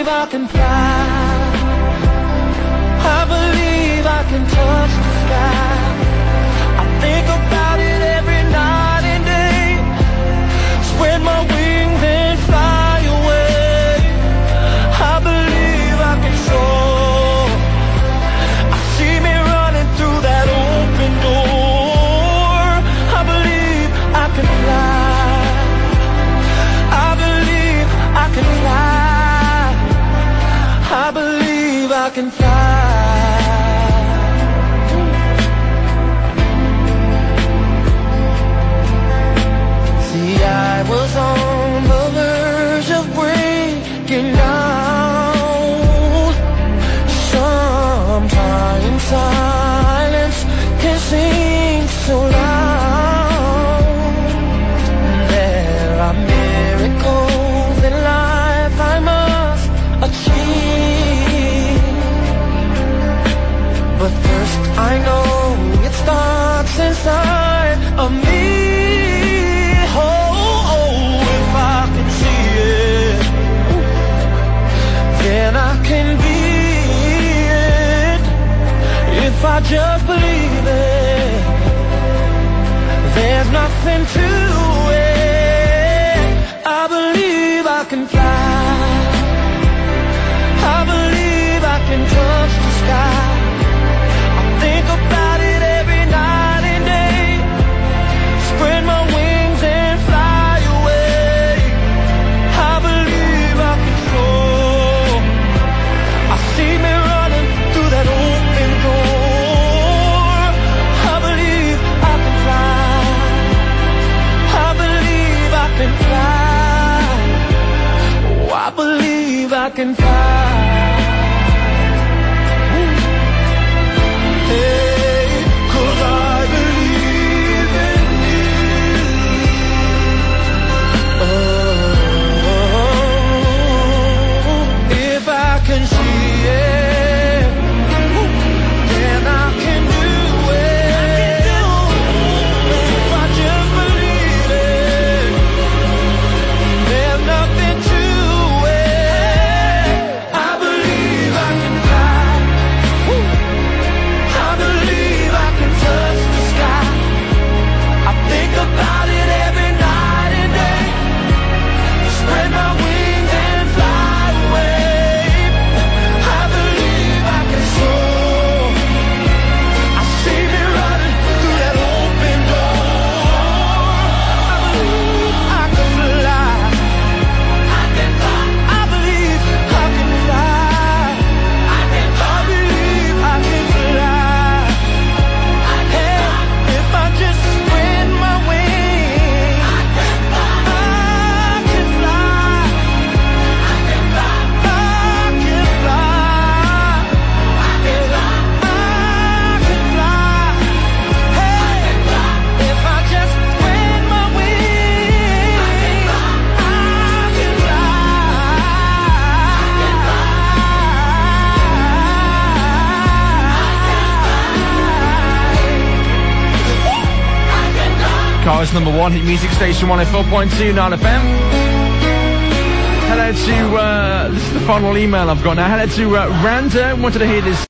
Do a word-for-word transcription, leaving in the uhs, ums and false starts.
believe I can fly. I believe I can touch the sky. I think about it every night and day. Spread my wings and fly away. I believe I can soar. I see me running through that open door. I believe I can fly. I believe I can fly. I believe I can fly. See, I was on the verge of breaking down. Sometimes silence can seem so loud. There are miracles in life I must achieve. But first I know it starts inside of me. Then I can be it. If I just believe it, there's nothing to it. I believe I can fly. I believe I can touch the sky. I think about it every night and day. Spread my wings and fly away. I believe I can soar. I see me running through that open door. I believe I can fly. I believe I can fly. Oh, I believe I can fly. Hey, 'cause I believe in you. Oh, if I can see it, then I can do it. If I just believe it, there's nothing to it. I believe I can fly. I believe I can touch the sky. I think about it every night and day. Spread my wings and fly away. I believe I can soar. I see me running through that open door. I believe I can fly. I can fly. I believe I can fly. I can fly. I believe I can fly. I can fly. If I just spread my wings, I can fly. I can fly. I can fly. I can fly. I can fly. I can fly. Hey, if I just spread my wings, I can fly. I can fly. Car's number one hit music station one oh four point two Nile F M. Hello to, uh, this is the final email I've got now. Hello to uh, Randa, wanted to hear this